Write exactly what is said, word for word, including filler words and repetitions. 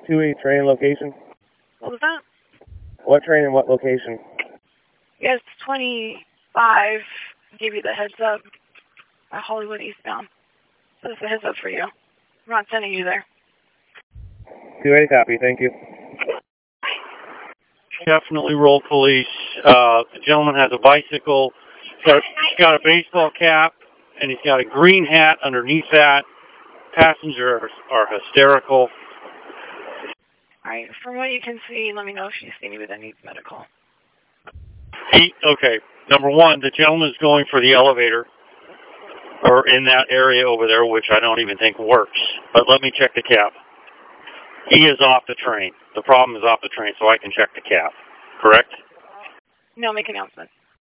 two eight train location? What was that? What train and what location? Yes, twenty-five. Give you the heads up. At Hollywood eastbound. So this is a heads up for you. I'm not sending you there. two eight copy, thank you. Definitely roll police. Uh, the gentleman has a bicycle. He's got, he's got a baseball cap, and he's got a green hat underneath that. Passengers are, are hysterical. All right, from what you can see, let me know if you see anybody that needs medical. He, okay, number one, the gentleman is going for the elevator, or in that area over there, which I don't even think works. But let me check the cab. He is off the train. The problem is off the train, so I can check the cab. Correct? No, make an announcement.